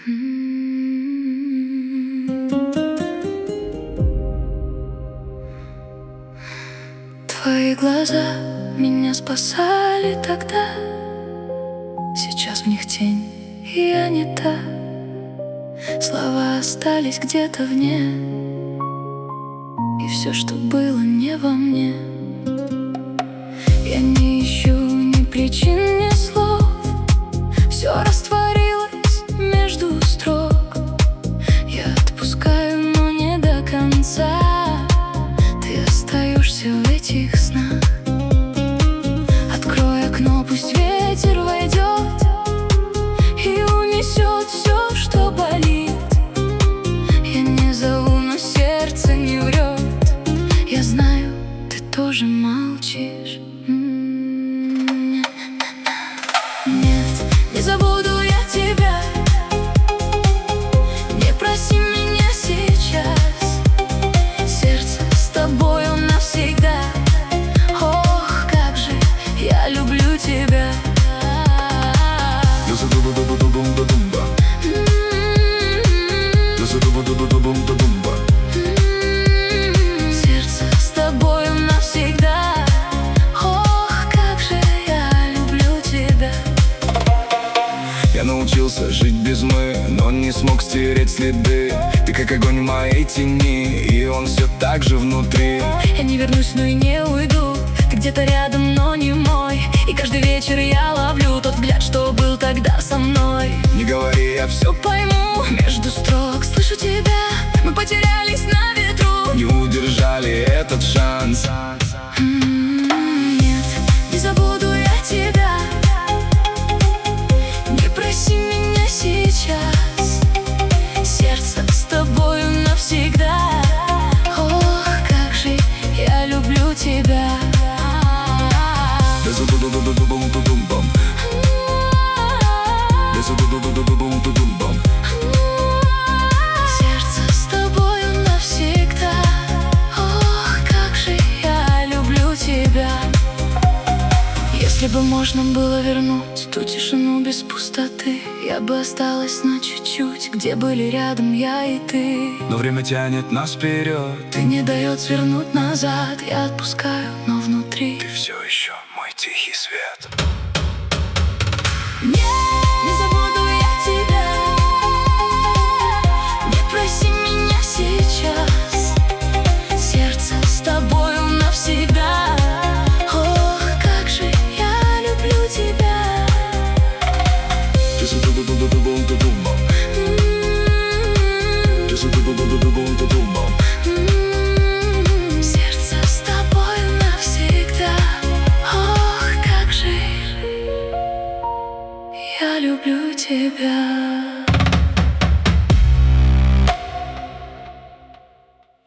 Твои глаза меня спасали тогда, сейчас в них тень, и я не та. Слова остались где-то вне, и все, что было, не во мне. Я не ищу ни причин, ни слов, все растворилось между строк. Я отпускаю, но не до конца. Ты остаешься в этих снах. Открой окно, пусть ветер войдет и унесет все, что болит. Я не зову, но сердце не врет. Я знаю, ты тоже молчишь. Нет, не забуду я тебя. Не проси меня сейчас. Сердце с тобою навсегда. Ох, как же я люблю тебя. Сердце с тобою навсегда. Ох, как же я люблю тебя. Я научился жить без «мы», но не смог стереть следы. Ты как огонь в моей тени, и он все так же внутри. Я не вернусь, но и не уйду. Ты где-то рядом, но не мой. И каждый вечер я ловлю тот взгляд, что был тогда со мной. Не говори, я все Пойму, между строк слышу тебя. Мы потерялись на ветру. не удержали этот шанс. Нет, не забуду я тебя. Не проси меня сейчас. Сердце с тобою навсегда. Ох, как же я люблю тебя. Сердце с тобою навсегда. Ох, как же я люблю тебя. Если бы можно было вернуть ту тишину без пустоты, я бы осталась на чуть-чуть, где были рядом я и ты. Но время тянет нас вперед. Ты не дает свернуть назад. Я отпускаю, но внутри Ты все еще мой тихий свет. не забуду я тебя. Не проси меня сейчас. Сердце с тобою навсегда. Ох, как же я люблю тебя. Сердце с тобою навсегда. Ох, как же я люблю тебя.